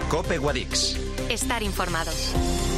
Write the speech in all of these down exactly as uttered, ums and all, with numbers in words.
COPE Guadix. Estar informados.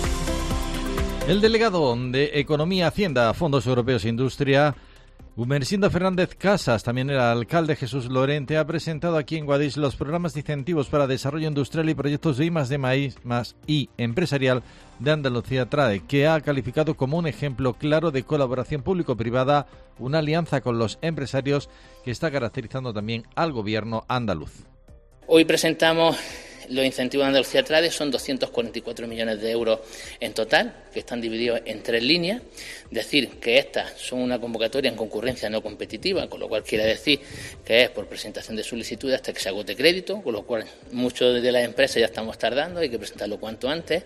El delegado de Economía, Hacienda, Fondos Europeos e Industria, Gumersindo Fernández Casas, también el alcalde Jesús Lorente, ha presentado aquí en Guadix los programas de incentivos para desarrollo industrial y proyectos de I más D más I empresarial de Andalucía Trade, que ha calificado como un ejemplo claro de colaboración público-privada, una alianza con los empresarios que está caracterizando también al gobierno andaluz. Hoy presentamos los incentivos de Andalucía Trade, son doscientos cuarenta y cuatro millones de euros en total, que están divididos en tres líneas. Decir que estas son una convocatoria en concurrencia no competitiva, con lo cual quiere decir que es por presentación de solicitud hasta que se agote crédito, con lo cual muchos de las empresas ya estamos tardando, hay que presentarlo cuanto antes.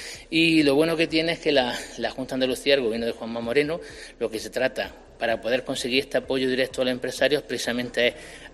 Y lo bueno que tiene es que la, la Junta de Andalucía, el gobierno de Juanma Moreno, lo que se trata para poder conseguir este apoyo directo a los empresarios precisamente es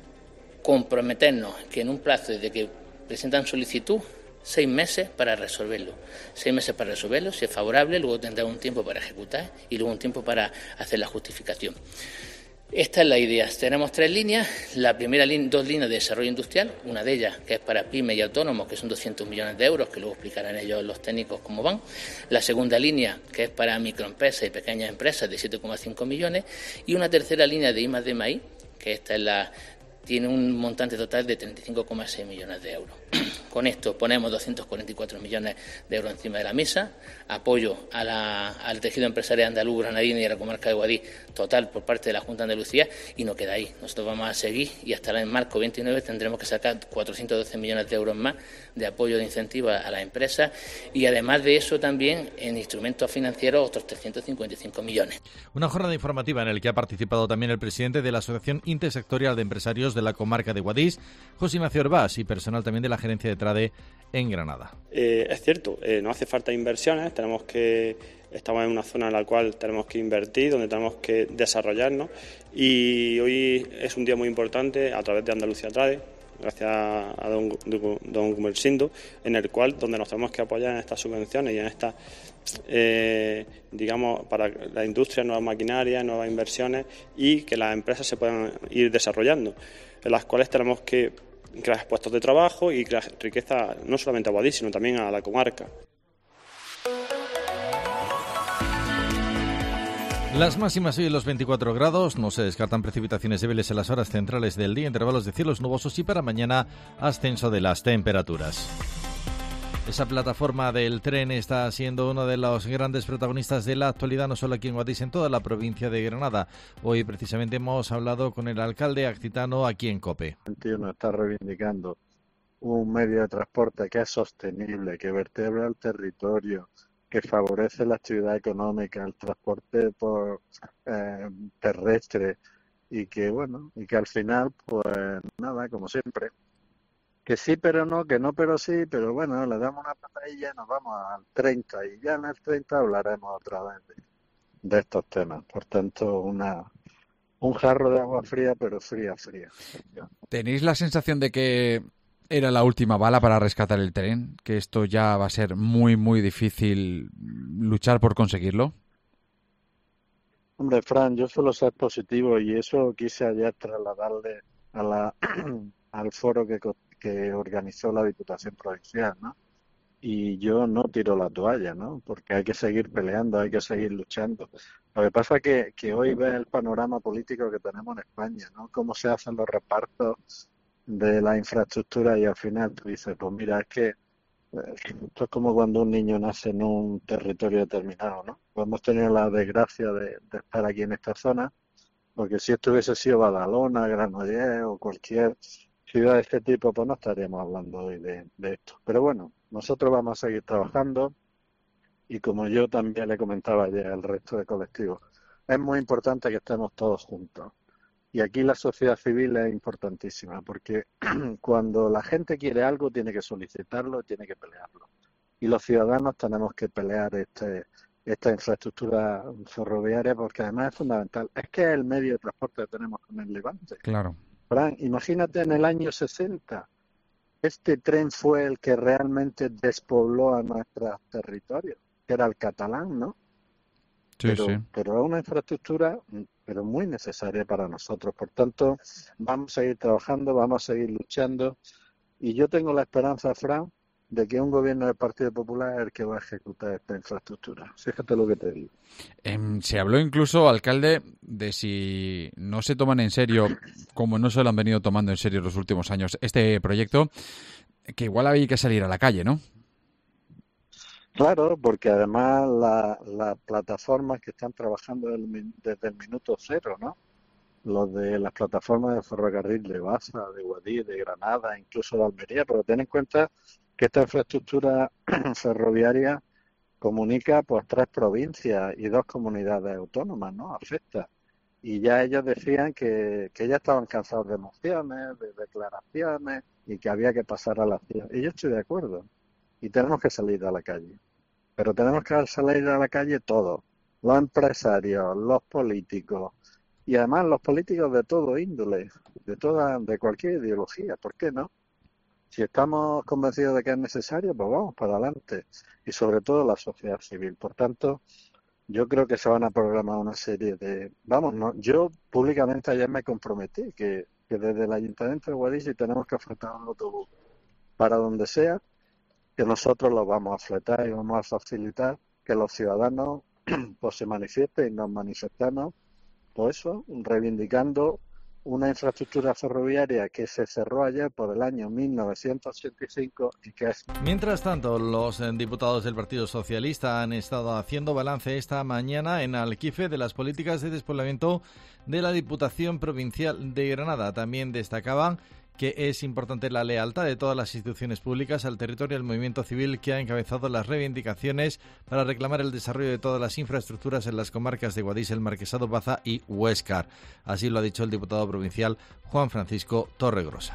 comprometernos que en un plazo desde que presentan solicitud, seis meses para resolverlo. Seis meses para resolverlo, si es favorable, luego tendrá un tiempo para ejecutar y luego un tiempo para hacer la justificación. Esta es la idea. Tenemos tres líneas. La primera línea, dos líneas de desarrollo industrial, una de ellas que es para pymes y autónomos, que son doscientos millones de euros, que luego explicarán ellos los técnicos cómo van. La segunda línea, que es para microempresas y pequeñas empresas, de siete coma cinco millones. Y una tercera línea de I más D más I, que esta es la tiene un montante total de treinta y cinco coma seis millones de euros. Con esto ponemos doscientos cuarenta y cuatro millones de euros encima de la mesa, apoyo a la, al tejido empresarial andaluz, granadino y a la comarca de Guadix total por parte de la Junta de Andalucía, y no queda ahí. Nosotros vamos a seguir y hasta el marco veintinueve tendremos que sacar cuatrocientos doce millones de euros más de apoyo de incentivos a las empresas, y además de eso también en instrumentos financieros otros trescientos cincuenta y cinco millones. Una jornada informativa en la que ha participado también el presidente de la Asociación Intersectorial de Empresarios de la comarca de Guadix, José Ignacio Herbás, y personal también de la gerencia de Trade en Granada. Eh, es cierto, eh, no hace falta inversiones, tenemos que estamos en una zona en la cual tenemos que invertir, donde tenemos que desarrollarnos, y hoy es un día muy importante a través de Andalucía Trade, gracias a don, don Gumersindo, en el cual donde nos tenemos que apoyar en estas subvenciones y en estas, eh, digamos, para la industria, nuevas maquinarias, nuevas inversiones, y que las empresas se puedan ir desarrollando, en las cuales tenemos que crear puestos de trabajo y crear riqueza no solamente a Guadix, sino también a la comarca. Las máximas hoy en los veinticuatro grados, no se descartan precipitaciones débiles en las horas centrales del día, intervalos de cielos nubosos, y para mañana ascenso de las temperaturas. Esa plataforma del tren está siendo uno de los grandes protagonistas de la actualidad, no solo aquí en Guadix, en toda la provincia de Granada. Hoy precisamente hemos hablado con el alcalde accitano aquí en COPE. El tío nos está reivindicando un medio de transporte que es sostenible, que vertebra el territorio, que favorece la actividad económica, el transporte por eh, terrestre, y que bueno, y que al final, pues nada, como siempre, que sí pero no, que no pero sí, pero bueno, le damos una patadilla y nos vamos al treinta, y ya en el treinta hablaremos otra vez de, de estos temas. Por tanto, una un jarro de agua fría, pero fría, fría. ¿Tenéis la sensación de que era la última bala para rescatar el tren? ¿Que esto ya va a ser muy, muy difícil luchar por conseguirlo? Hombre, Fran, yo suelo ser positivo, y eso quise ayer trasladarle a la al foro que, que organizó la Diputación Provincial, ¿no? Y yo no tiro la toalla, ¿no? Porque hay que seguir peleando, hay que seguir luchando. Lo que pasa es que, que hoy ves el panorama político que tenemos en España, ¿no? Cómo se hacen los repartos de la infraestructura, y al final tú dices, pues mira, es que esto es como cuando un niño nace en un territorio determinado, ¿no? Pues hemos tenido la desgracia de, de estar aquí en esta zona, porque si esto hubiese sido Badalona, Granollers o cualquier ciudad de este tipo, pues no estaríamos hablando hoy de, de esto. Pero bueno, nosotros vamos a seguir trabajando, y como yo también le comentaba ayer al resto de colectivos, es muy importante que estemos todos juntos. Y aquí la sociedad civil es importantísima, porque cuando la gente quiere algo tiene que solicitarlo, tiene que pelearlo. Y los ciudadanos tenemos que pelear este, esta infraestructura ferroviaria, porque además es fundamental. Es que es el medio de transporte que tenemos con el Levante. Claro. Fran, imagínate en el año sesenta, este tren fue el que realmente despobló a nuestros territorios, que era el catalán, ¿no? Sí, pero, sí. pero es una infraestructura pero muy necesaria para nosotros. Por tanto, vamos a seguir trabajando, vamos a seguir luchando, y yo tengo la esperanza, Fran, de que un gobierno del Partido Popular es el que va a ejecutar esta infraestructura. Fíjate lo que te digo. Eh, se habló incluso, alcalde, de si no se toman en serio, como no se lo han venido tomando en serio los últimos años, este proyecto, que igual había que salir a la calle, ¿no? Claro, porque además las la plataformas que están trabajando del, desde el minuto cero, ¿no? Los de las plataformas de ferrocarril de Baza, de Guadix, de Granada, incluso de Almería, pero ten en cuenta que esta infraestructura ferroviaria comunica pues tres provincias y dos comunidades autónomas, ¿no? Afecta. Y ya ellos decían que, que ya estaban cansados de mociones, de declaraciones y que había que pasar a la acción. Y yo estoy de acuerdo. Y tenemos que salir a la calle. Pero tenemos que salir a la calle todos. Los empresarios, los políticos y además los políticos de todo índole, de toda, de cualquier ideología. ¿Por qué no? Si estamos convencidos de que es necesario, pues vamos para adelante. Y sobre todo la sociedad civil. Por tanto, yo creo que se van a programar una serie de... Vamos, no, yo públicamente ayer me comprometí que, que desde el Ayuntamiento de Guadix, si tenemos que afrontar un autobús para donde sea, que nosotros lo vamos a fletar y vamos a facilitar que los ciudadanos pues se manifiesten y nos manifestamos, pues eso, reivindicando una infraestructura ferroviaria que se cerró ayer por el año mil novecientos ochenta y cinco y que es... Mientras tanto, los eh, diputados del Partido Socialista han estado haciendo balance esta mañana en Alquife de las políticas de despoblamiento de la Diputación Provincial de Granada. También destacaban que es importante la lealtad de todas las instituciones públicas al territorio del movimiento civil que ha encabezado las reivindicaciones para reclamar el desarrollo de todas las infraestructuras en las comarcas de Guadix, El Marquesado, Baza y Huéscar. Así lo ha dicho el diputado provincial Juan Francisco Torregrosa.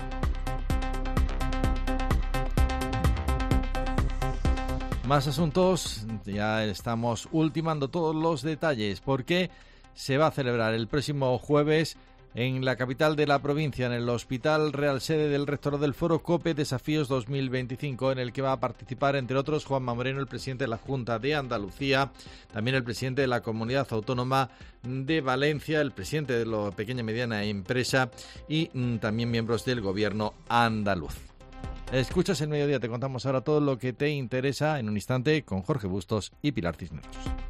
Más asuntos, ya estamos ultimando todos los detalles porque se va a celebrar el próximo jueves en la capital de la provincia, en el Hospital Real Sede del Rectorado del Foro COPE Desafíos dos mil veinticinco, en el que va a participar, entre otros, Juanma Moreno, el presidente de la Junta de Andalucía, también el presidente de la Comunidad Autónoma de Valencia, el presidente de la pequeña y mediana empresa y mm, también miembros del gobierno andaluz. Escuchas El Mediodía, te contamos ahora todo lo que te interesa en un instante con Jorge Bustos y Pilar Cisneros.